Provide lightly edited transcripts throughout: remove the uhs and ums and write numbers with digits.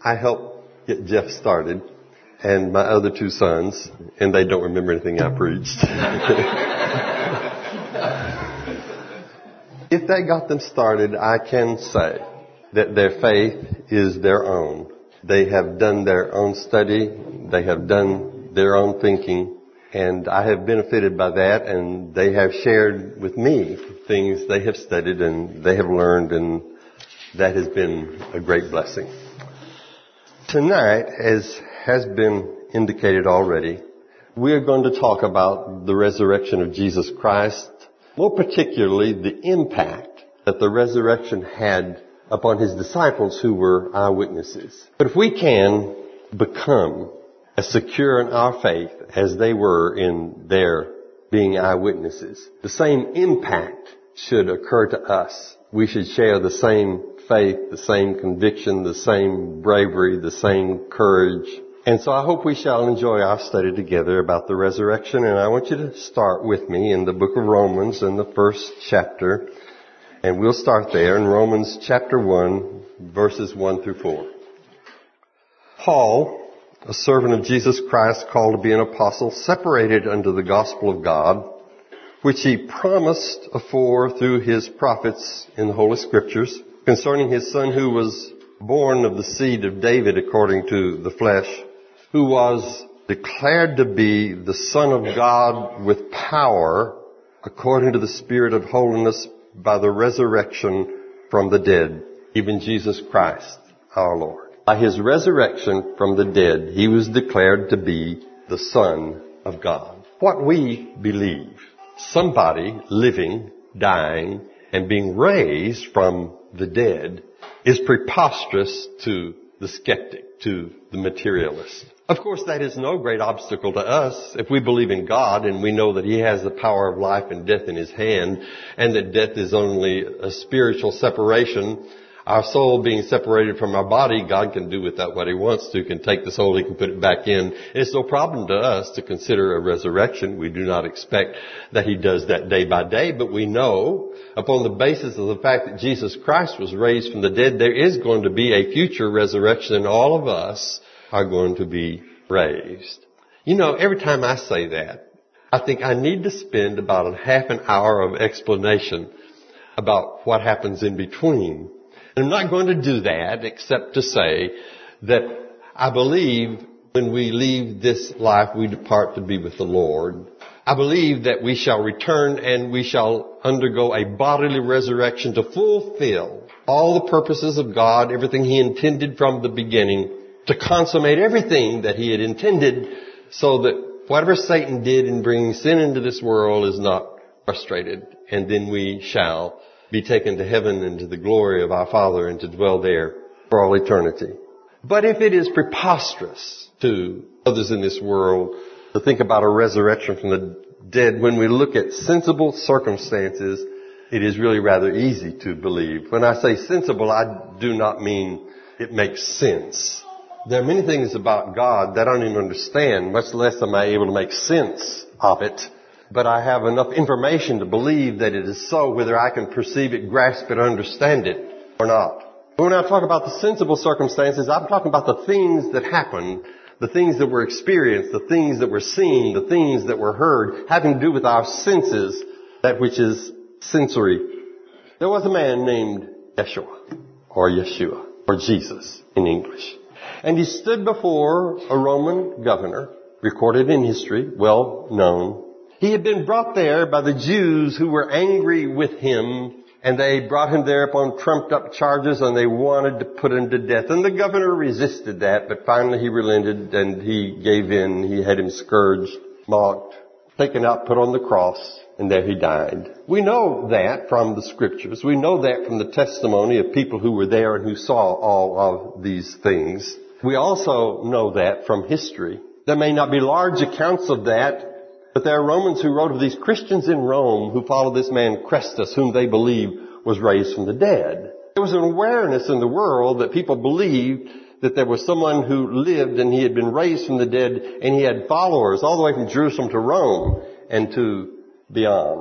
I helped get Jeff started and my other two sons, and they don't remember anything I preached. If that got them started, I can say that their faith is their own. They have done their own study. They have done their own thinking. And I have benefited by that, and they have shared with me things they have studied and they have learned, and that has been a great blessing. Tonight, as has been indicated already, we are going to talk about the resurrection of Jesus Christ, more particularly the impact that the resurrection had upon his disciples who were eyewitnesses. But if we can become as secure in our faith as they were in their being eyewitnesses, the same impact should occur to us. We should share the same faith, the same conviction, the same bravery, the same courage. And so I hope we shall enjoy our study together about the resurrection. And I want you to start with me in the book of Romans in the first chapter. And we'll start there in Romans chapter 1, verses 1 through 4. Paul, a servant of Jesus Christ, called to be an apostle, separated unto the gospel of God, which he promised afore through his prophets in the Holy Scriptures, concerning his Son, who was born of the seed of David according to the flesh, who was declared to be the Son of God with power, according to the Spirit of holiness, by the resurrection from the dead, even Jesus Christ, our Lord. By his resurrection from the dead, he was declared to be the Son of God. What we believe, somebody living, dying, and being raised from the dead, is preposterous to the skeptic, to the materialist. Of course, that is no great obstacle to us if we believe in God and we know that he has the power of life and death in his hand, and that death is only a spiritual separation. Our soul being separated from our body, God can do with that what he wants to, can take the soul, he can put it back in. It's no problem to us to consider a resurrection. We do not expect that he does that day by day, but we know upon the basis of the fact that Jesus Christ was raised from the dead, there is going to be a future resurrection, and all of us are going to be raised. You know, every time I say that, I think I need to spend about a half an hour of explanation about what happens in between. I'm not going to do that except to say that I believe when we leave this life, we depart to be with the Lord. I believe that we shall return and we shall undergo a bodily resurrection to fulfill all the purposes of God, everything he intended from the beginning, to consummate everything that he had intended, so that whatever Satan did in bringing sin into this world is not frustrated. And then we shall be taken to heaven and to the glory of our Father and to dwell there for all eternity. But if it is preposterous to others in this world to think about a resurrection from the dead, when we look at sensible circumstances, it is really rather easy to believe. When I say sensible, I do not mean it makes sense. There are many things about God that I don't even understand, much less am I able to make sense of it. But I have enough information to believe that it is so, whether I can perceive it, grasp it, understand it or not. But when I talk about the sensible circumstances, I'm talking about the things that happened, the things that were experienced, the things that were seen, the things that were heard, having to do with our senses, that which is sensory. There was a man named Yeshua, or Jesus in English. And he stood before a Roman governor, recorded in history, well known. He had been brought there by the Jews who were angry with him, and they brought him there upon trumped up charges, and they wanted to put him to death. And the governor resisted that, but finally he relented and he gave in. He had him scourged, mocked, taken out, put on the cross, and there he died. We know that from the scriptures. We know that from the testimony of people who were there and who saw all of these things. We also know that from history. There may not be large accounts of that, but there are Romans who wrote of these Christians in Rome who followed this man Christus, whom they believed was raised from the dead. There was an awareness in the world that people believed that there was someone who lived and he had been raised from the dead, and he had followers all the way from Jerusalem to Rome and to beyond.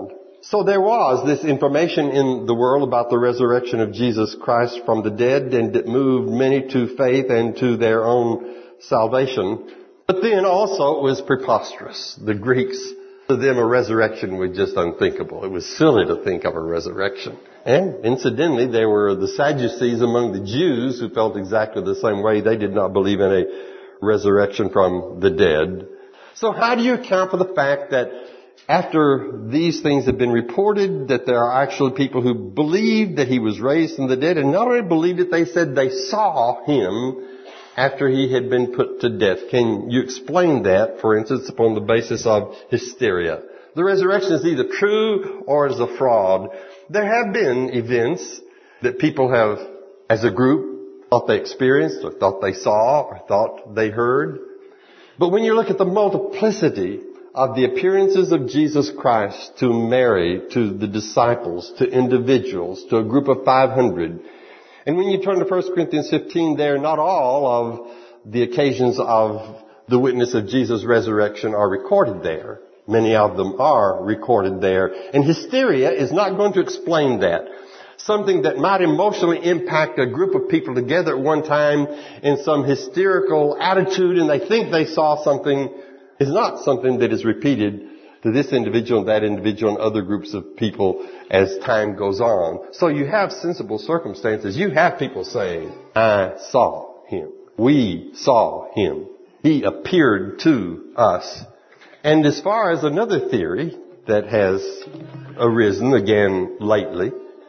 So there was this information in the world about the resurrection of Jesus Christ from the dead, and it moved many to faith and to their own salvation. But then also it was preposterous. The Greeks, to them a resurrection was just unthinkable. It was silly to think of a resurrection. And incidentally, there were the Sadducees among the Jews who felt exactly the same way. They did not believe in a resurrection from the dead. So how do you account for the fact that after these things have been reported, that there are actually people who believed that he was raised from the dead, and not only believed it, they said they saw him after he had been put to death? Can you explain that, for instance, upon the basis of hysteria? The resurrection is either true or is a fraud. There have been events that people have, as a group, thought they experienced or thought they saw or thought they heard. But when you look at the multiplicity of the appearances of Jesus Christ to Mary, to the disciples, to individuals, to a group of 500, and when you turn to 1 Corinthians 15 there, not all of the occasions of the witness of Jesus' resurrection are recorded there. Many of them are recorded there. And hysteria is not going to explain that. Something that might emotionally impact a group of people together at one time in some hysterical attitude, and they think they saw something, is not something that is repeated to this individual and that individual and other groups of people as time goes on. So you have sensible circumstances. You have people saying, I saw him. We saw him. He appeared to us. And as far as another theory that has arisen again lately,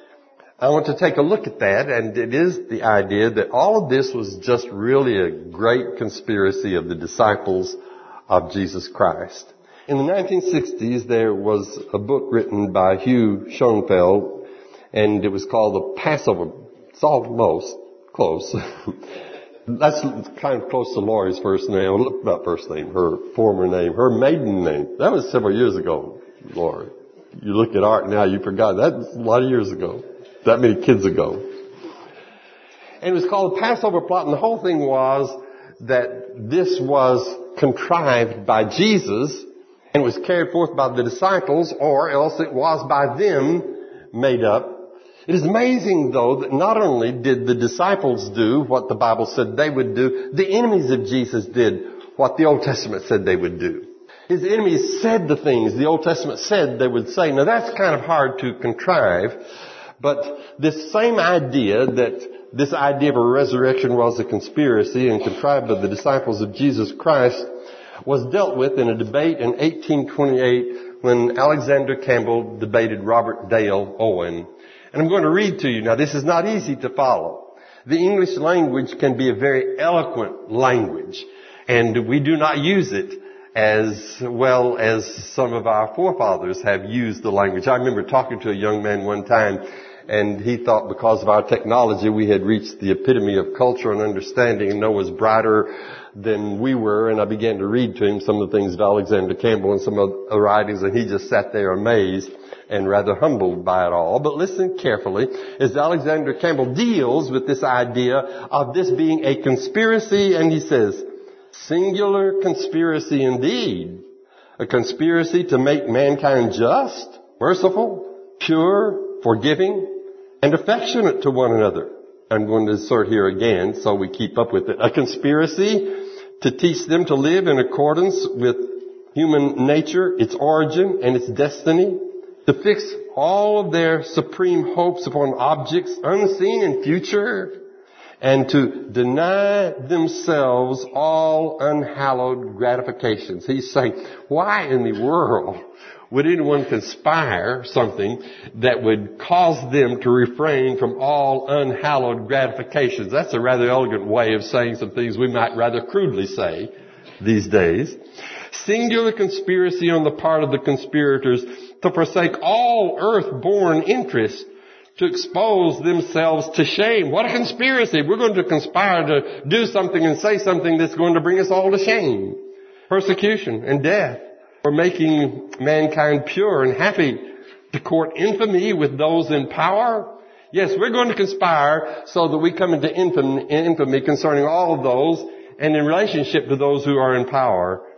I want to take a look at that, and it is the idea that all of this was just really a great conspiracy of the disciples of Jesus Christ. In the 1960s, there was a book written by Hugh Schoenfeld, and it was called The Passover. It's almost close. That's kind of close to Laurie's first name. Not first name, her former name, her maiden name. That was several years ago, Laurie. You look at Art now, you forgot. That was a lot of years ago. That many kids ago. And it was called The Passover Plot, and the whole thing was that this was contrived by Jesus and was carried forth by the disciples, or else it was by them made up. It is amazing, though, that not only did the disciples do what the Bible said they would do, the enemies of Jesus did what the Old Testament said they would do. His enemies said the things the Old Testament said they would say. Now, that's kind of hard to contrive, but this same idea that this idea of a resurrection was a conspiracy and contrived by the disciples of Jesus Christ was dealt with in a debate in 1828 when Alexander Campbell debated Robert Dale Owen. And I'm going to read to you. Now, this is not easy to follow. The English language can be a very eloquent language, and we do not use it as well as some of our forefathers have used the language. I remember talking to a young man one time, and he thought because of our technology we had reached the epitome of culture and understanding, and Noah was brighter than we were, and I began to read to him some of the things of Alexander Campbell and some of the writings, and he just sat there amazed and rather humbled by it all. But listen carefully as Alexander Campbell deals with this idea of this being a conspiracy, and he says, singular conspiracy indeed. A conspiracy to make mankind just, merciful, pure, forgiving, and affectionate to one another. I'm going to insert here again so we keep up with it. A conspiracy to teach them to live in accordance with human nature, its origin, and its destiny. To fix all of their supreme hopes upon objects unseen and future, and to deny themselves all unhallowed gratifications. He's saying, why in the world would anyone conspire something that would cause them to refrain from all unhallowed gratifications? That's a rather elegant way of saying some things we might rather crudely say these days. Singular conspiracy on the part of the conspirators to forsake all earth-born interest, to expose themselves to shame. What a conspiracy! We're going to conspire to do something and say something that's going to bring us all to shame, persecution, and death. For making mankind pure and happy, to court infamy with those in power. Yes, we're going to conspire so that we come into infamy concerning all of those and in relationship to those who are in power.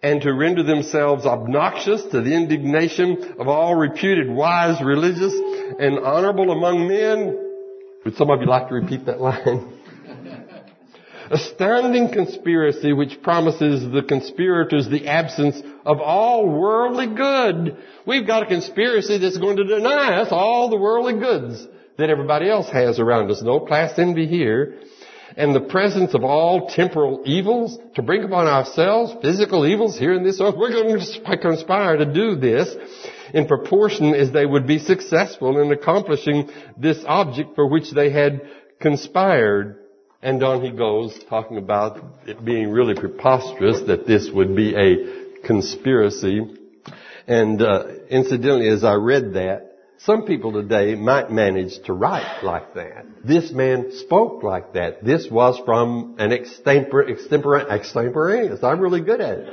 and to render themselves obnoxious to the indignation of all reputed wise, religious, and honorable among men. Would some of you like to repeat that line? Astounding conspiracy which promises the conspirators the absence of all worldly good. We've got a conspiracy that's going to deny us all the worldly goods that everybody else has around us. No class envy here. And the presence of all temporal evils to bring upon ourselves, physical evils here in this earth. We're going to conspire to do this in proportion as they would be successful in accomplishing this object for which they had conspired. And on he goes, talking about it being really preposterous that this would be a conspiracy. And incidentally, as I read that, some people today might manage to write like that. This man spoke like that. This was from an extemporaneous. I'm really good at it.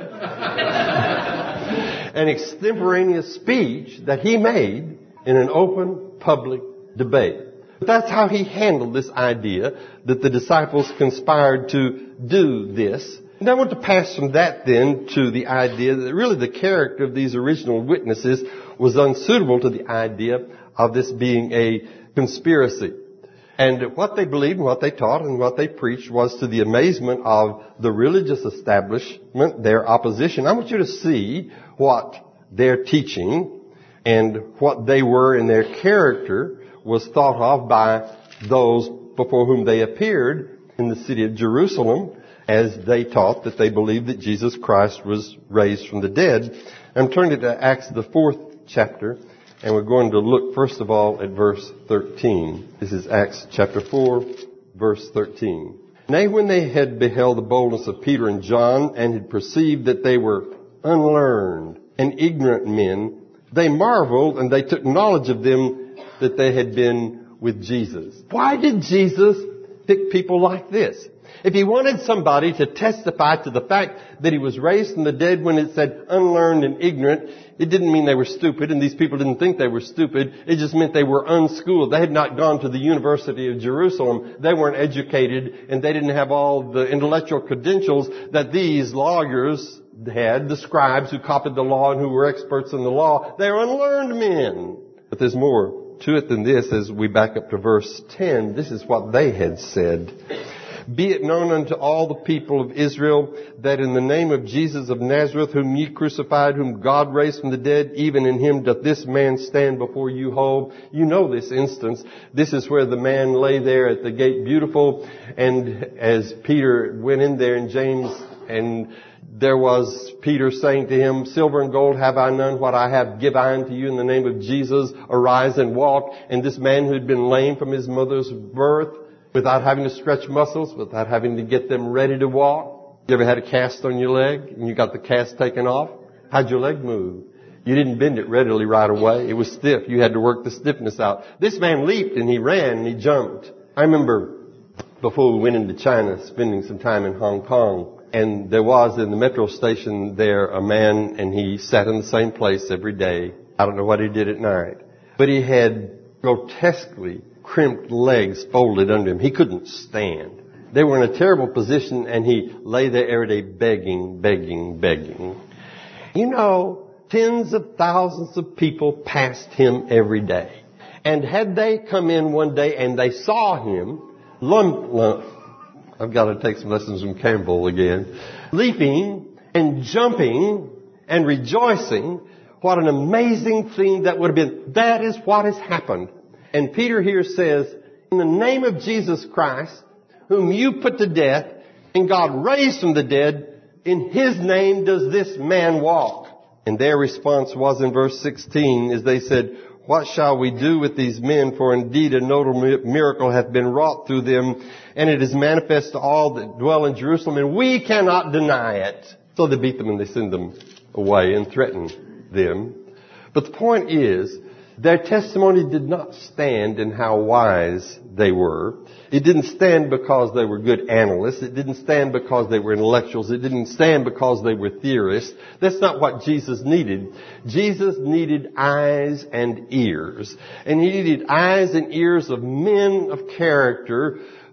An extemporaneous speech that he made in an open public debate. But that's how he handled this idea that the disciples conspired to do this. And I want to pass from that then to the idea that really the character of these original witnesses was unsuitable to the idea of this being a conspiracy. And what they believed and what they taught and what they preached was to the amazement of the religious establishment, their opposition. I want you to see what their teaching and what they were in their character was thought of by those before whom they appeared in the city of Jerusalem as they taught that they believed that Jesus Christ was raised from the dead. I'm turning to Acts, the 4th chapter, and we're going to look first of all at verse 13. This is Acts chapter 4, verse 13. Nay, when they had beheld the boldness of Peter and John and had perceived that they were unlearned and ignorant men, they marveled and they took knowledge of them that they had been with Jesus. Why did Jesus pick people like this? If he wanted somebody to testify to the fact that he was raised from the dead when it said unlearned and ignorant, it didn't mean they were stupid, and these people didn't think they were stupid. It just meant they were unschooled. They had not gone to the University of Jerusalem. They weren't educated, and they didn't have all the intellectual credentials that these lawyers had, the scribes who copied the law and who were experts in the law. They were unlearned men. But there's more to it than this. As we back up to verse 10, this is what they had said. Be it known unto all the people of Israel that in the name of Jesus of Nazareth, whom ye crucified, whom God raised from the dead, even in him doth this man stand before you whole. You know this instance. This is where the man lay there at the gate beautiful, and as Peter went in there and James, and there was Peter saying to him, silver and gold have I none, what I have give I unto you in the name of Jesus, arise and walk. And this man who had been lame from his mother's birth, without having to stretch muscles, without having to get them ready to walk. You ever had a cast on your leg and you got the cast taken off? How'd your leg move? You didn't bend it readily right away. It was stiff. You had to work the stiffness out. This man leaped and he ran and he jumped. I remember before we went into China, spending some time in Hong Kong, and there was in the metro station there a man, and he sat in the same place every day. I don't know what he did at night, but he had grotesquely crimped legs folded under him. He couldn't stand. They were in a terrible position, and he lay there every day begging. You know, tens of thousands of people passed him every day. And had they come in one day and they saw him, I've got to take some lessons from Campbell again, leaping and jumping and rejoicing, what an amazing thing that would have been. That is what has happened. And Peter here says, in the name of Jesus Christ, whom you put to death, and God raised from the dead, in his name does this man walk. And their response was in verse 16, as they said, what shall we do with these men? For indeed a notable miracle hath been wrought through them, and it is manifest to all that dwell in Jerusalem, and we cannot deny it. So they beat them and they send them away and threaten them. But the point is, their testimony did not stand in how wise they were. It didn't stand because they were good analysts. It didn't stand because they were intellectuals. It didn't stand because they were theorists. That's not what Jesus needed. Jesus needed eyes and ears. And he needed eyes and ears of men of character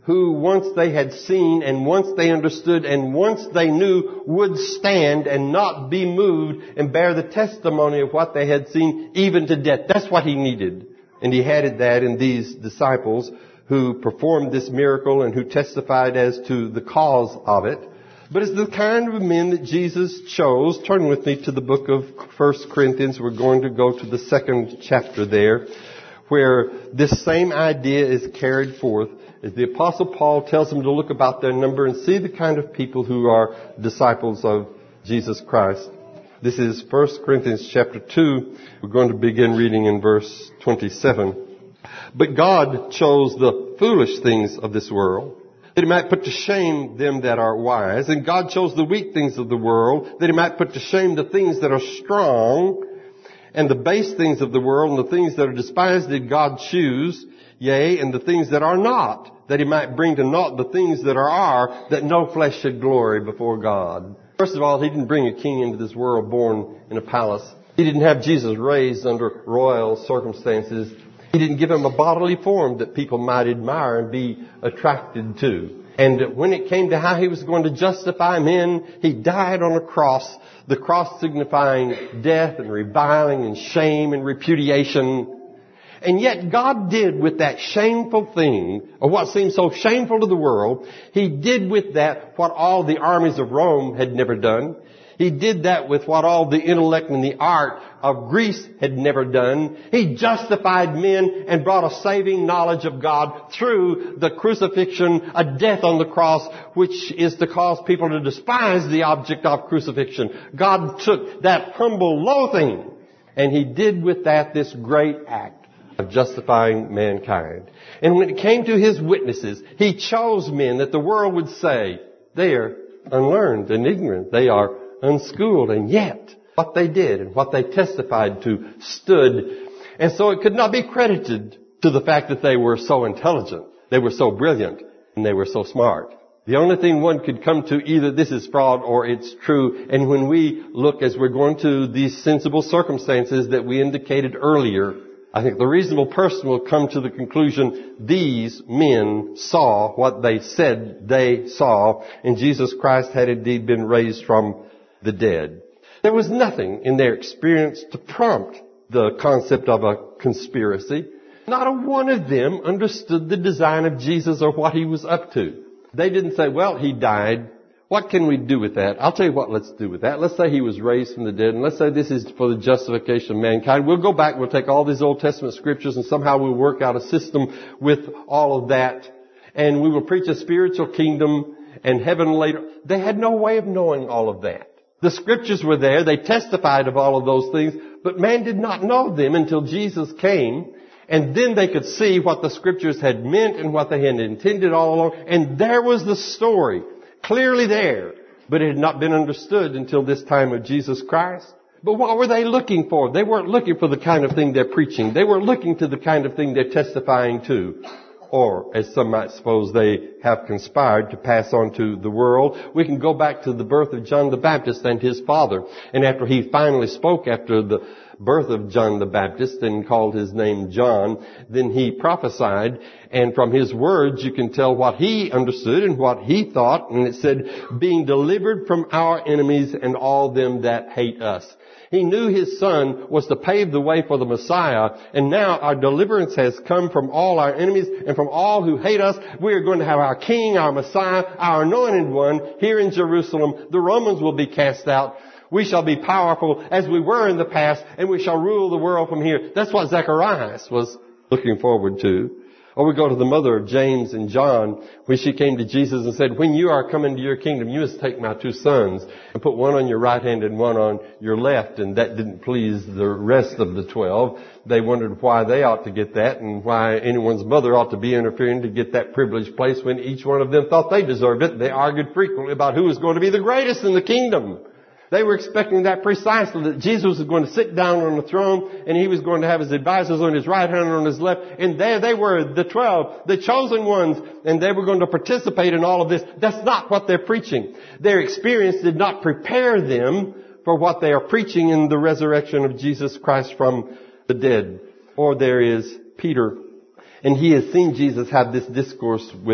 who once they had seen and once they understood and once they knew would stand and not be moved and bear the testimony of what they had seen even to death. That's what he needed. And he had that in these disciples who performed this miracle and who testified as to the cause of it. But it's the kind of men that Jesus chose. Turn with me to the book of 1 Corinthians. We're going to go to the 2nd chapter there, where this same idea is carried forth. As the Apostle Paul tells them to look about their number and see the kind of people who are disciples of Jesus Christ. This is 1 Corinthians chapter 2. We're going to begin reading in verse 27. But God chose the foolish things of this world, that he might put to shame them that are wise. And God chose the weak things of the world, that he might put to shame the things that are strong. And the base things of the world and the things that are despised did God choose, yea, and the things that are not, that he might bring to naught the things that are, that no flesh should glory before God. First of all, he didn't bring a king into this world born in a palace. He didn't have Jesus raised under royal circumstances. He didn't give him a bodily form that people might admire and be attracted to. And when it came to how he was going to justify men, he died on a cross, the cross signifying death and reviling and shame and repudiation. And yet God did with that shameful thing, or what seemed so shameful to the world, he did with that what all the armies of Rome had never done. He did that with what all the intellect and the art of Greece had never done. He justified men and brought a saving knowledge of God through the crucifixion, a death on the cross, which is to cause people to despise the object of crucifixion. God took that humble, low thing, and he did with that this great act of justifying mankind. And when it came to his witnesses, he chose men that the world would say, they are unlearned and ignorant. They are unschooled, and yet what they did and what they testified to stood. And so it could not be credited to the fact that they were so intelligent, they were so brilliant, and they were so smart. The only thing one could come to, either this is fraud or it's true. And when we look, as we're going to these sensible circumstances that we indicated earlier, I think the reasonable person will come to the conclusion these men saw what they said they saw, and Jesus Christ had indeed been raised from the dead. There was nothing in their experience to prompt the concept of a conspiracy. Not a one of them understood the design of Jesus or what he was up to. They didn't say, well, he died. What can we do with that? I'll tell you what let's do with that. Let's say he was raised from the dead, and let's say this is for the justification of mankind. We'll go back, we'll take all these Old Testament scriptures, and somehow we'll work out a system with all of that, and we will preach a spiritual kingdom and heaven later. They had no way of knowing all of that. The scriptures were there. They testified of all of those things, but man did not know them until Jesus came, and then they could see what the scriptures had meant and what they had intended all along, and there was the story. Clearly there, but it had not been understood until this time of Jesus Christ. But what were they looking for? They weren't looking for the kind of thing they're preaching. They were looking to the kind of thing they're testifying to. Or, as some might suppose, they have conspired to pass on to the world. We can go back to the birth of John the Baptist and his father. And after he finally spoke after the birth of John the Baptist and called his name John, then he prophesied, and from his words you can tell what he understood and what he thought, and it said, being delivered from our enemies and all them that hate us. He knew his son was to pave the way for the Messiah, and now our deliverance has come from all our enemies and from all who hate us. We are going to have our King, our Messiah, our anointed one here in Jerusalem. The Romans will be cast out. We shall be powerful as we were in the past, and we shall rule the world from here. That's what Zacharias was looking forward to. Or we go to the mother of James and John, when she came to Jesus and said, when you are coming to your kingdom, you must take my 2 sons and put one on your right hand and one on your left. And that didn't please the rest of the 12. They wondered why they ought to get that and why anyone's mother ought to be interfering to get that privileged place when each one of them thought they deserved it. They argued frequently about who was going to be the greatest in the kingdom. They were expecting that precisely, that Jesus was going to sit down on the throne and he was going to have his advisors on his right hand and on his left. And there they were, the 12, the chosen ones, and they were going to participate in all of this. That's not what they're preaching. Their experience did not prepare them for what they are preaching in the resurrection of Jesus Christ from the dead. Or there is Peter, and he has seen Jesus have this discourse with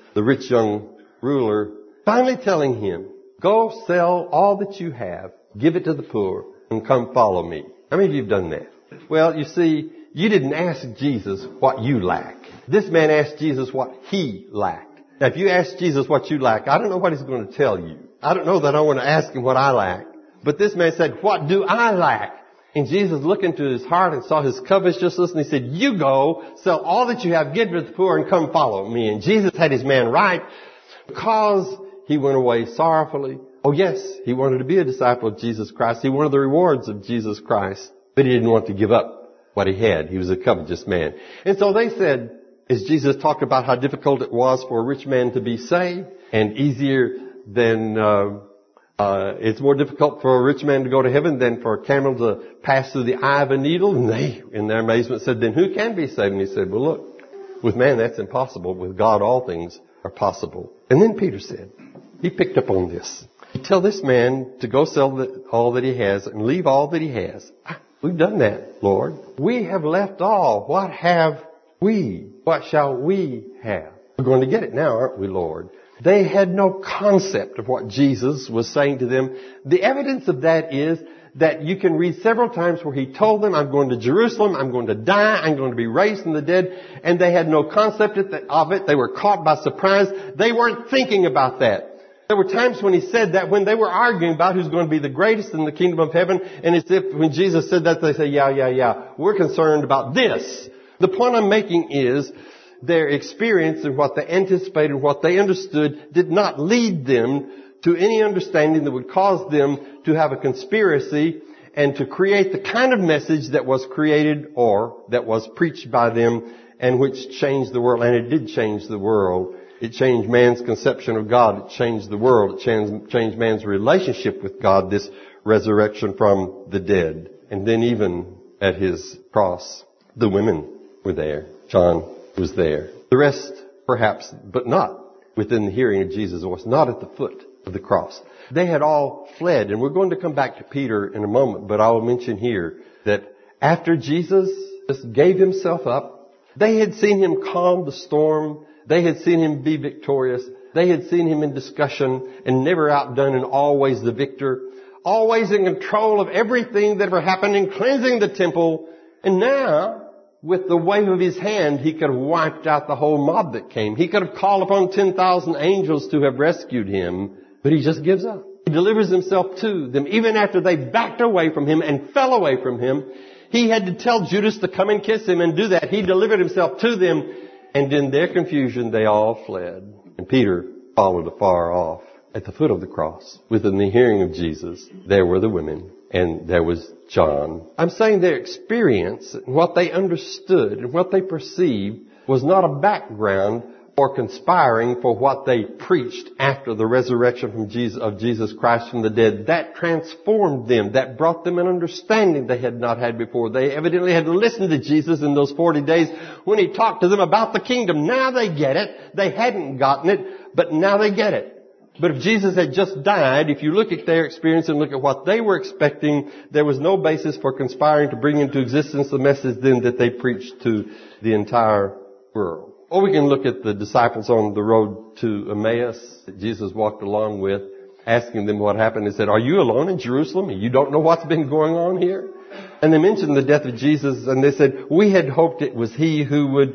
the rich young ruler, finally telling him, go sell all that you have, give it to the poor, and come follow me. How many of you have done that? Well, you see, you didn't ask Jesus what you lack. This man asked Jesus what he lacked. Now, if you ask Jesus what you lack, I don't know what he's going to tell you. I don't know that I want to ask him what I lack. But this man said, what do I lack? And Jesus looked into his heart and saw his covetousness, and he said, you go, sell all that you have, give it to the poor, and come follow me. And Jesus had his man right because he went away sorrowfully. Oh yes, he wanted to be a disciple of Jesus Christ. He wanted the rewards of Jesus Christ, but he didn't want to give up what he had. He was a covetous man. And so they said, as Jesus talked about how difficult it was for a rich man to be saved, and easier than, it's more difficult for a rich man to go to heaven than for a camel to pass through the eye of a needle. And they, in their amazement, said, then who can be saved? And he said, well look, with man that's impossible. With God all things are possible. And then Peter said, he picked up on this. Tell this man to go sell all that he has and leave all that he has. We've done that, Lord. We have left all. What have we? What shall we have? We're going to get it now, aren't we, Lord? They had no concept of what Jesus was saying to them. The evidence of that is that you can read several times where he told them, I'm going to Jerusalem, I'm going to die, I'm going to be raised from the dead. And they had no concept of it. They were caught by surprise. They weren't thinking about that. There were times when he said that when they were arguing about who's going to be the greatest in the kingdom of heaven. And it's if when Jesus said that, they say, yeah. We're concerned about this. The point I'm making is their experience and what they anticipated, what they understood did not lead them to any understanding that would cause them to have a conspiracy and to create the kind of message that was created or that was preached by them and which changed the world. And it did change the world. It changed man's conception of God. It changed the world. It changed man's relationship with God, this resurrection from the dead. And then even at his cross, the women were there. John was there. The rest, perhaps, but not within the hearing of Jesus' voice, not at the foot of the cross. They had all fled, and we're going to come back to Peter in a moment, but I will mention here that after Jesus just gave himself up, they had seen him calm the storm. They had seen him be victorious. They had seen him in discussion and never outdone and always the victor, always in control of everything that ever happened and cleansing the temple. And now, with the wave of his hand, he could have wiped out the whole mob that came. He could have called upon 10,000 angels to have rescued him, but he just gives up. He delivers himself to them. Even after they backed away from him and fell away from him, he had to tell Judas to come and kiss him and do that. He delivered himself to them. And in their confusion, they all fled. And Peter followed afar off. At the foot of the cross, within the hearing of Jesus, there were the women, and there was John. I'm saying their experience, what they understood, and what they perceived was not a background for conspiring for what they preached after the resurrection of Jesus Christ from the dead. That transformed them. That brought them an understanding they had not had before. They evidently had listened to Jesus in those 40 days when he talked to them about the kingdom. Now they get it. They hadn't gotten it, but now they get it. But if Jesus had just died, if you look at their experience and look at what they were expecting, there was no basis for conspiring to bring into existence the message then that they preached to the entire world. Or we can look at the disciples on the road to Emmaus that Jesus walked along with, asking them what happened. He said, are you alone in Jerusalem? You don't know what's been going on here? And they mentioned the death of Jesus, and they said, we had hoped it was he who would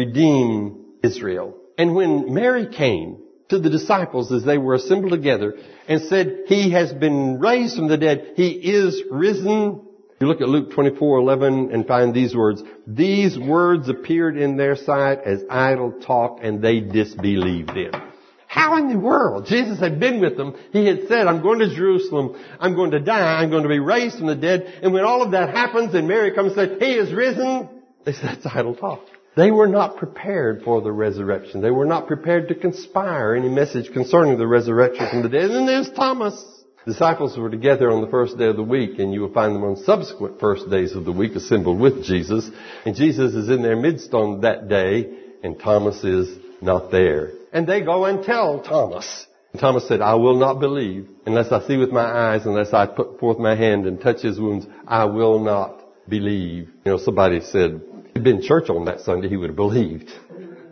redeem Israel. And when Mary came to the disciples as they were assembled together and said, he has been raised from the dead. He is risen. You look at Luke 24:11 and find these words. These words appeared in their sight as idle talk, and they disbelieved it. How in the world? Jesus had been with them. He had said, I'm going to Jerusalem. I'm going to die. I'm going to be raised from the dead. And when all of that happens and Mary comes and says, he is risen, they said, that's idle talk. They were not prepared for the resurrection. They were not prepared to conspire any message concerning the resurrection from the dead. And then there's Thomas. Disciples were together on the first day of the week, and you will find them on subsequent first days of the week assembled with Jesus. And Jesus is in their midst on that day, and Thomas is not there. And they go and tell Thomas. And Thomas said, I will not believe unless I see with my eyes, unless I put forth my hand and touch his wounds. I will not believe. You know, somebody said, if he'd been in church on that Sunday, he would have believed.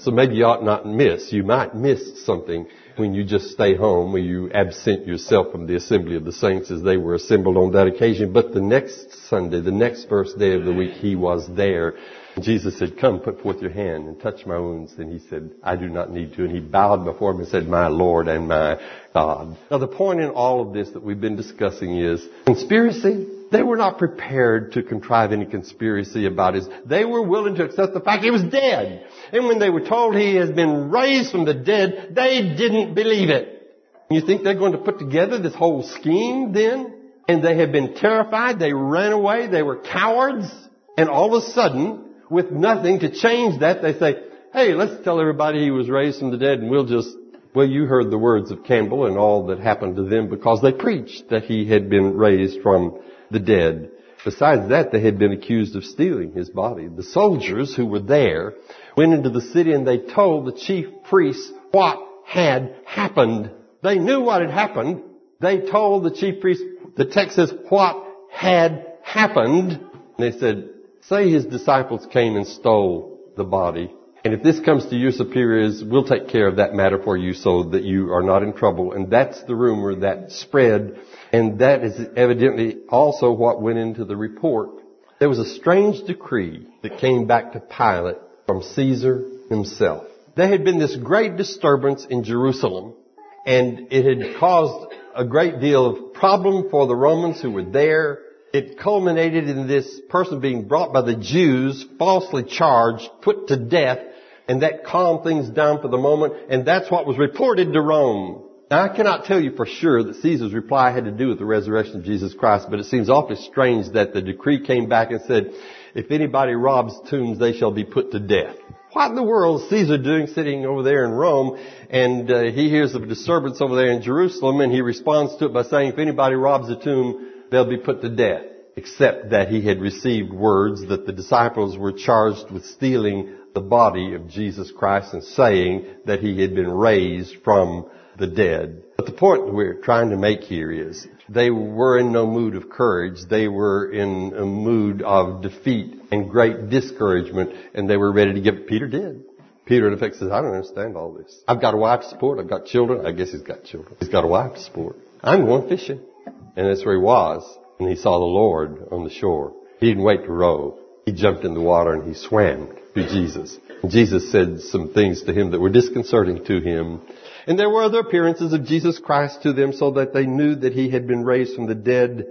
So maybe you ought not miss. You might miss something when you just stay home, when you absent yourself from the assembly of the saints as they were assembled on that occasion. But the next Sunday, the next first day of the week, he was there. Jesus said, come, put forth your hand and touch my wounds. And he said, I do not need to. And he bowed before him and said, my Lord and my God. Now the point in all of this that we've been discussing is conspiracy. They were not prepared to contrive any conspiracy about his. They were willing to accept the fact he was dead. And when they were told he has been raised from the dead, they didn't believe it. You think they're going to put together this whole scheme then? And they have been terrified. They ran away. They were cowards. And all of a sudden, with nothing to change that, they say, hey, let's tell everybody he was raised from the dead and we'll just, well, you heard the words of Campbell and all that happened to them because they preached that he had been raised from the dead. Besides that, they had been accused of stealing his body. The soldiers who were there went into the city and they told the chief priests what had happened. They knew what had happened. They told the chief priests, the text says, what had happened. And they said, say his disciples came and stole the body. And if this comes to your superiors, we'll take care of that matter for you so that you are not in trouble. And that's the rumor that spread. And that is evidently also what went into the report. There was a strange decree that came back to Pilate from Caesar himself. There had been this great disturbance in Jerusalem, and it had caused a great deal of problem for the Romans who were there. It culminated in this person being brought by the Jews, falsely charged, put to death, and that calmed things down for the moment, and that's what was reported to Rome. Now, I cannot tell you for sure that Caesar's reply had to do with the resurrection of Jesus Christ, but it seems awfully strange that the decree came back and said, if anybody robs tombs, they shall be put to death. What in the world is Caesar doing sitting over there in Rome? And he hears of a disturbance over there in Jerusalem, and he responds to it by saying, if anybody robs a tomb, they'll be put to death. Except that he had received words that the disciples were charged with stealing the body of Jesus Christ and saying that he had been raised from the dead. But the point that we're trying to make here is they were in no mood of courage. They were in a mood of defeat and great discouragement, and they were ready to give. Peter did. Peter, in effect, says, I don't understand all this. I've got a wife to support. I've got children. I guess he's got children. He's got a wife to support. I'm going fishing. And that's where he was. And he saw the Lord on the shore. He didn't wait to row. He jumped in the water and he swam to Jesus. And Jesus said some things to him that were disconcerting to him. And there were other appearances of Jesus Christ to them so that they knew that he had been raised from the dead.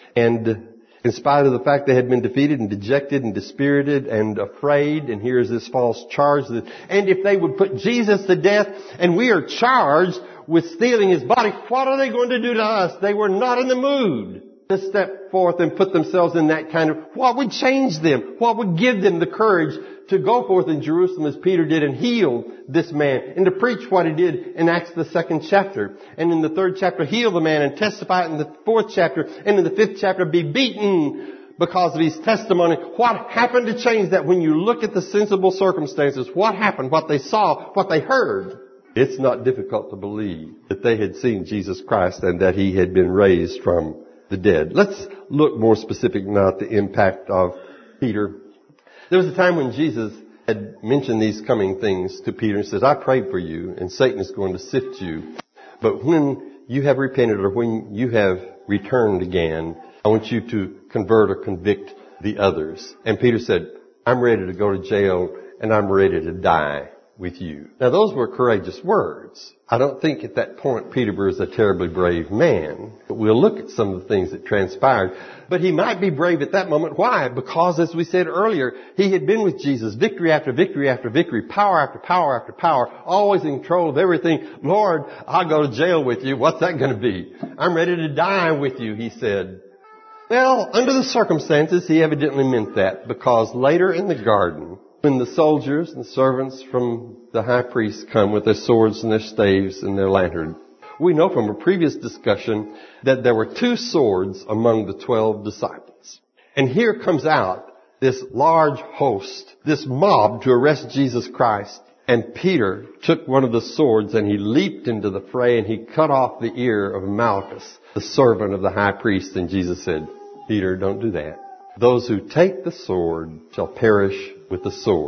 And in spite of the fact they had been defeated and dejected and dispirited and afraid, and here's this false charge that, and if they would put Jesus to death and we are charged with stealing his body, what are they going to do to us? They were not in the mood to step forth and put themselves in that kind of, what would change them? What would give them the courage to go forth in Jerusalem as Peter did and heal this man and to preach what he did in Acts the 2nd chapter. And in the 3rd chapter, heal the man and testify in the 4th chapter. And in the 5th chapter, be beaten because of his testimony. What happened to change that? When you look at the sensible circumstances, what happened, what they saw, what they heard? It's not difficult to believe that they had seen Jesus Christ and that he had been raised from the dead. Let's look more specific now at the impact of Peter. There was a time when Jesus had mentioned these coming things to Peter and says, I prayed for you and Satan is going to sift you. But when you have repented or when you have returned again, I want you to convert or convict the others. And Peter said, I'm ready to go to jail and I'm ready to die with you. Now those were courageous words. I don't think at that point Peter was a terribly brave man. But we'll look at some of the things that transpired. But he might be brave at that moment. Why? Because as we said earlier, he had been with Jesus, victory after victory after victory, power after power after power, always in control of everything. Lord, I'll go to jail with you. What's that going to be? I'm ready to die with you, he said. Well, under the circumstances, he evidently meant that, because later in the garden, when the soldiers and servants from the high priest come with their swords and their staves and their lantern, we know from a previous discussion that there were 2 swords among the 12 disciples. And here comes out this large host, this mob to arrest Jesus Christ. And Peter took one of the swords and he leaped into the fray and he cut off the ear of Malchus, the servant of the high priest. And Jesus said, Peter, don't do that. Those who take the sword shall perish with the sword.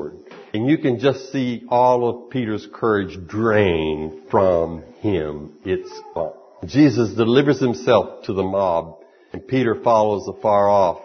And you can just see all of Peter's courage drain from him. It's gone. Jesus delivers himself to the mob, and Peter follows afar off.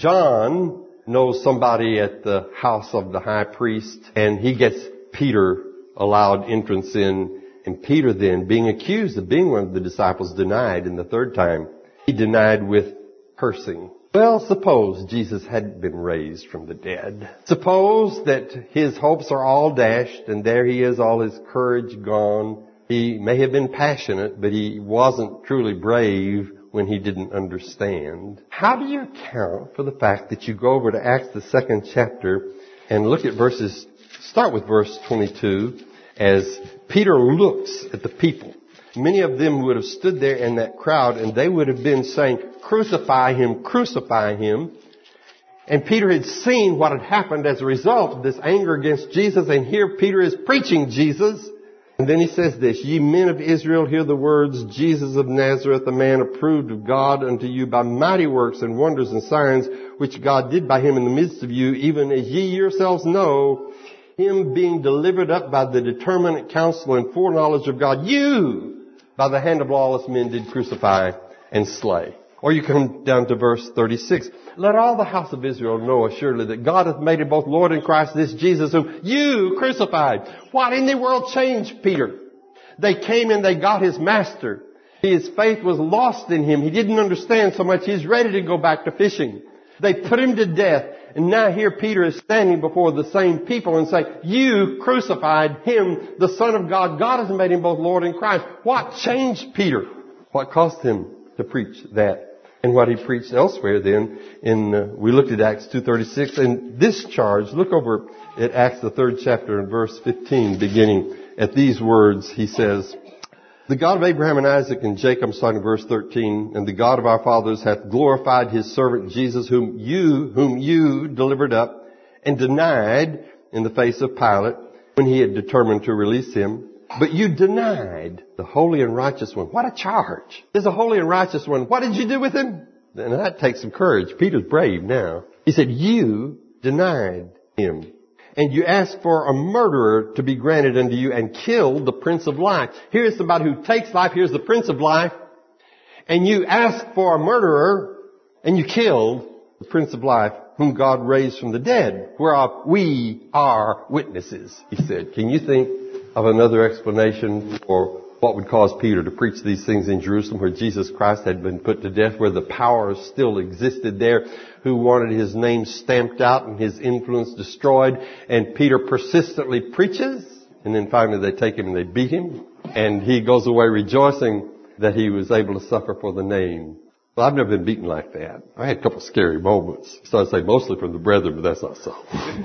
John knows somebody at the house of the high priest, and he gets Peter allowed entrance in. And Peter then, being accused of being one of the disciples, denied. And the third time, he denied with cursing. Well, suppose Jesus hadn't been raised from the dead. Suppose that his hopes are all dashed, and there he is, all his courage gone. He may have been passionate, but he wasn't truly brave when he didn't understand. How do you account for the fact that you go over to Acts, the 2nd chapter, and look at start with verse 22, as Peter looks at the people. Many of them would have stood there in that crowd, and they would have been saying, crucify him, crucify him. And Peter had seen what had happened as a result of this anger against Jesus, and here Peter is preaching Jesus. And then he says this, ye men of Israel, hear the words, Jesus of Nazareth, a man approved of God unto you by mighty works and wonders and signs, which God did by him in the midst of you, even as ye yourselves know, him being delivered up by the determinate counsel and foreknowledge of God, you, by the hand of lawless men, did crucify and slay. Or you come down to verse 36. Let all the house of Israel know assuredly that God hath made him both Lord and Christ, this Jesus whom you crucified. What in the world changed Peter? They came and they got his master. His faith was lost in him. He didn't understand so much. He's ready to go back to fishing. They put him to death. And now here Peter is standing before the same people and say, you crucified him, the Son of God. God has made him both Lord and Christ. What changed Peter? What caused him to preach that? And what he preached elsewhere then, we looked at Acts 2:36, and this charge, look over at Acts the 3rd chapter and verse 15, beginning at these words, he says, the God of Abraham and Isaac and Jacob, starting verse 13, and the God of our fathers hath glorified his servant Jesus, whom you delivered up and denied in the face of Pilate when he had determined to release him. But you denied the holy and righteous one. What a charge. There's a holy and righteous one. What did you do with him? And that takes some courage. Peter's brave now. He said, you denied him. And you asked for a murderer to be granted unto you and killed the Prince of Life. Here's somebody who takes life. Here's the Prince of Life. And you asked for a murderer and you killed the Prince of Life, whom God raised from the dead, whereof we are witnesses, he said. Can you think of another explanation for what would cause Peter to preach these things in Jerusalem, where Jesus Christ had been put to death, where the power still existed there, who wanted his name stamped out and his influence destroyed, and Peter persistently preaches, and then finally they take him and they beat him, and he goes away rejoicing that he was able to suffer for the name. Well, I've never been beaten like that. I had a couple of scary moments. So I'd say mostly from the brethren, but that's not so.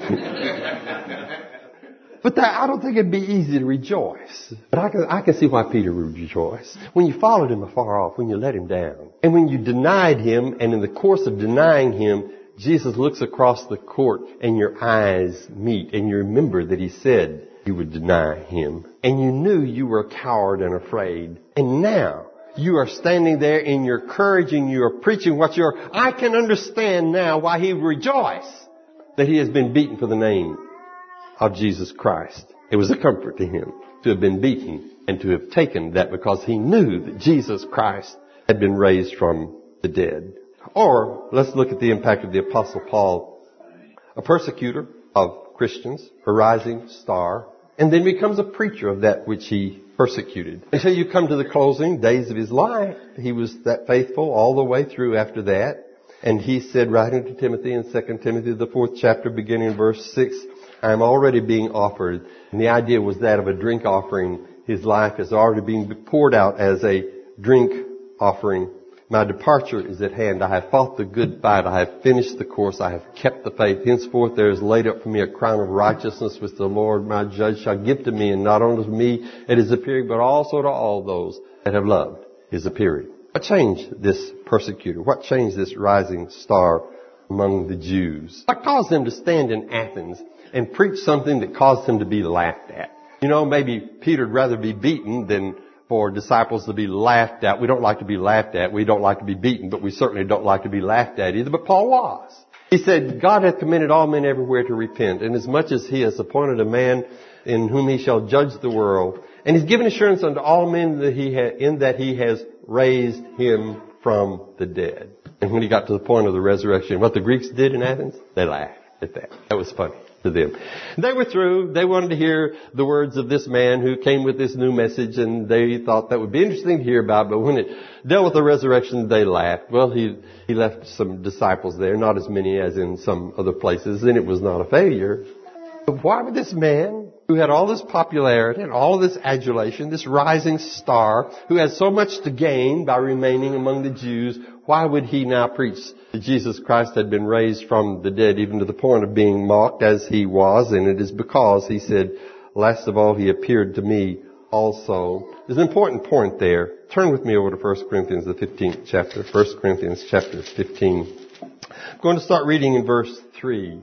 But I don't think it'd be easy to rejoice. But I can see why Peter would rejoice. When you followed him afar off, when you let him down, and when you denied him, and in the course of denying him, Jesus looks across the court and your eyes meet, and you remember that he said you would deny him. And you knew you were a coward and afraid. And now you are standing there in your courage and you are preaching I can understand now why he would rejoice that he has been beaten for the name of Jesus Christ. It was a comfort to him to have been beaten and to have taken that, because he knew that Jesus Christ had been raised from the dead. Or let's look at the impact of the Apostle Paul, a persecutor of Christians, a rising star, and then becomes a preacher of that which he persecuted. Until you come to the closing days of his life, he was that faithful all the way through after that. And he said, writing to Timothy in 2 Timothy, the 4th chapter, beginning in verse 6, I am already being offered. And the idea was that of a drink offering. His life is already being poured out as a drink offering. My departure is at hand. I have fought the good fight. I have finished the course. I have kept the faith. Henceforth there is laid up for me a crown of righteousness, which the Lord my judge shall give to me, and not only to me at his appearing, but also to all those that have loved his appearing. What changed this persecutor? What changed this rising star among the Jews? What caused them to stand in Athens and preach something that caused him to be laughed at? You know, maybe Peter'd rather be beaten than for disciples to be laughed at. We don't like to be laughed at. We don't like to be beaten, but we certainly don't like to be laughed at either. But Paul was. He said, God hath commanded all men everywhere to repent, inasmuch as he has appointed a man in whom he shall judge the world. And he's given assurance unto all men that he has raised him from the dead. And when he got to the point of the resurrection, what the Greeks did in Athens, they laughed at that. That was funny to them. They were through. They wanted to hear the words of this man who came with this new message, and they thought that would be interesting to hear about. But when it dealt with the resurrection, they laughed. Well, he left some disciples there, not as many as in some other places, and it was not a failure. But why would this man, who had all this popularity and all this adulation, this rising star, who had so much to gain by remaining among the Jews, why would he now preach that Jesus Christ had been raised from the dead, even to the point of being mocked as he was? And it is because, he said, last of all, he appeared to me also. There's an important point there. Turn with me over to 1 Corinthians, the 15th chapter. 1 Corinthians chapter 15. I'm going to start reading in verse 3.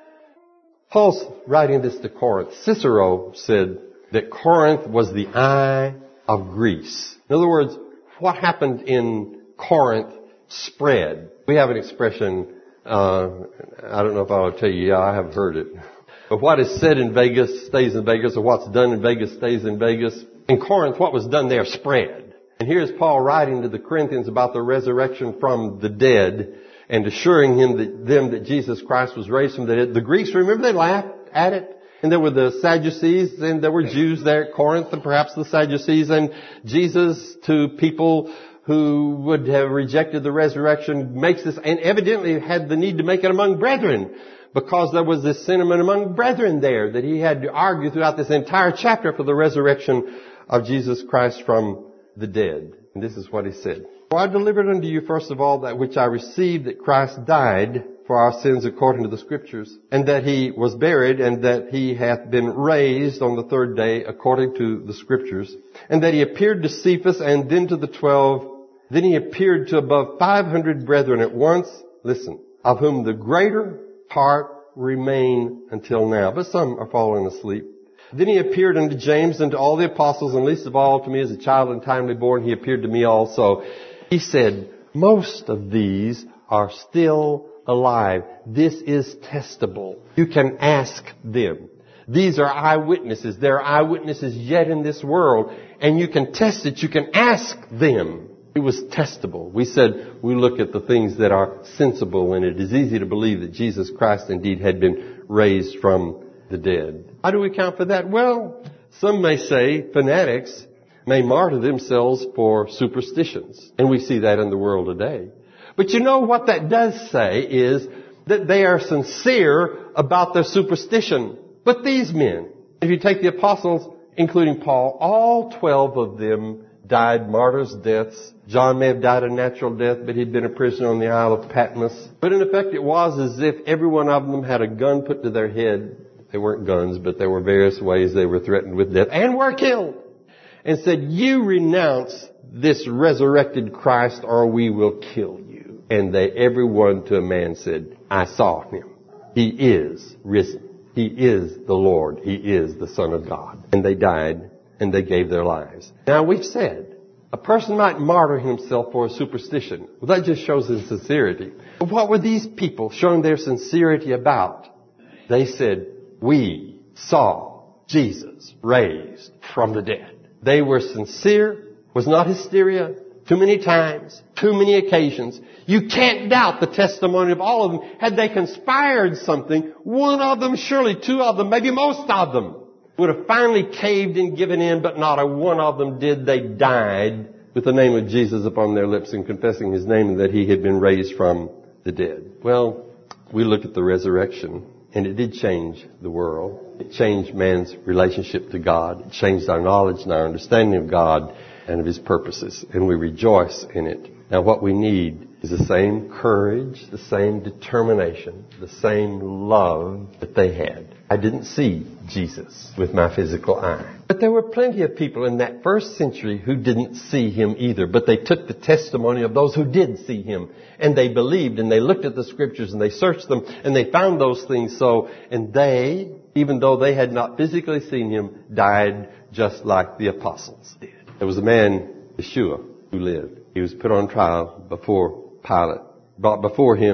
Paul's writing this to Corinth. Cicero said that Corinth was the eye of Greece. In other words, what happened in Corinth spread. We have an expression, I don't know if I'll tell you, yeah, I have heard it. But what is said in Vegas stays in Vegas, or what's done in Vegas stays in Vegas. In Corinth, what was done there spread. And here's Paul writing to the Corinthians about the resurrection from the dead and assuring them that Jesus Christ was raised from the dead. The Greeks, remember, they laughed at it. And there were the Sadducees, and there were Jews there at Corinth, and perhaps the Sadducees, and Jesus, to people who would have rejected the resurrection, makes this, and evidently had the need to make it among brethren, because there was this sentiment among brethren there that he had to argue throughout this entire chapter for the resurrection of Jesus Christ from the dead. And this is what he said. For I delivered unto you first of all that which I received, that Christ died for our sins according to the Scriptures, and that he was buried, and that he hath been raised on the third day according to the Scriptures, and that he appeared to Cephas, and then to the 12. Then he appeared to above 500 brethren at once, listen, of whom the greater part remain until now, but some are falling asleep. Then he appeared unto James and to all the apostles, and least of all to me as a child untimely born, he appeared to me also. He said, most of these are still alive. This is testable. You can ask them. These are eyewitnesses. There are eyewitnesses yet in this world, and you can test it. You can ask them. It was testable. We said we look at the things that are sensible, and it is easy to believe that Jesus Christ indeed had been raised from the dead. How do we account for that? Well, some may say fanatics may martyr themselves for superstitions. And we see that in the world today. But you know what that does say is that they are sincere about their superstition. But these men, if you take the apostles, including Paul, all 12 of them died martyrs' deaths. John may have died a natural death, but he'd been a prisoner on the Isle of Patmos. But in effect, it was as if every one of them had a gun put to their head. They weren't guns, but there were various ways they were threatened with death and were killed. And said, you renounce this resurrected Christ or we will kill you. And they, every one to a man said, I saw him. He is risen. He is the Lord. He is the Son of God. And they died and they gave their lives. Now we've said, a person might martyr himself for a superstition. Well, that just shows his sincerity. But what were these people showing their sincerity about? They said, we saw Jesus raised from the dead. They were sincere, was not hysteria, too many times, too many occasions. You can't doubt the testimony of all of them. Had they conspired something, one of them, surely two of them, maybe most of them, would have finally caved and given in, but not a one of them did. They died with the name of Jesus upon their lips and confessing his name and that he had been raised from the dead. Well, we look at the resurrection, and it did change the world. It changed man's relationship to God. It changed our knowledge and our understanding of God and of his purposes. And we rejoice in it. Now what we need is the same courage, the same determination, the same love that they had. I didn't see Jesus with my physical eye. But there were plenty of people in that first century who didn't see him either. But they took the testimony of those who did see him. And they believed and they looked at the scriptures and they searched them and they found those things so. And they, even though they had not physically seen him, died just like the apostles did. There was a man, Yeshua, who lived. He was put on trial before Pilate. Brought before him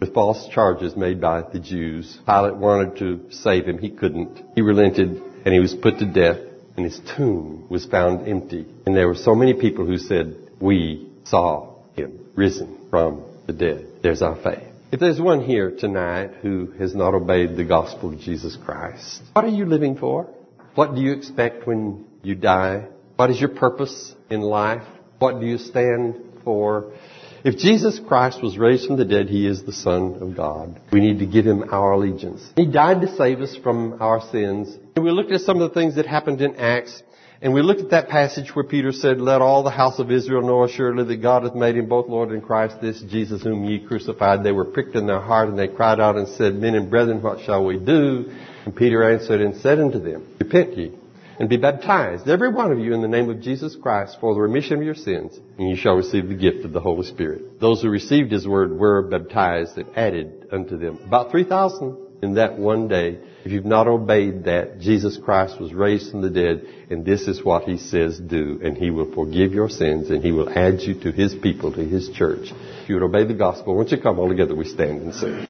with false charges made by the Jews. Pilate wanted to save him. He couldn't. He relented and he was put to death, and his tomb was found empty. And there were so many people who said, we saw him risen from the dead. There's our faith. If there's one here tonight who has not obeyed the gospel of Jesus Christ, what are you living for? What do you expect when you die? What is your purpose in life? What do you stand for? If Jesus Christ was raised from the dead, He is the Son of God. We need to give Him our allegiance. He died to save us from our sins. And we looked at some of the things that happened in Acts. And we looked at that passage where Peter said, let all the house of Israel know assuredly that God hath made Him both Lord and Christ, this Jesus whom ye crucified. They were pricked in their heart, and they cried out and said, men and brethren, what shall we do? And Peter answered and said unto them, repent ye, and be baptized, every one of you, in the name of Jesus Christ, for the remission of your sins, and you shall receive the gift of the Holy Spirit. Those who received His word were baptized and added unto them. About 3,000 in that one day. If you've not obeyed that, Jesus Christ was raised from the dead, and this is what He says do, and He will forgive your sins, and He will add you to His people, to His church. If you would obey the gospel, won't you come all together, we stand and sing.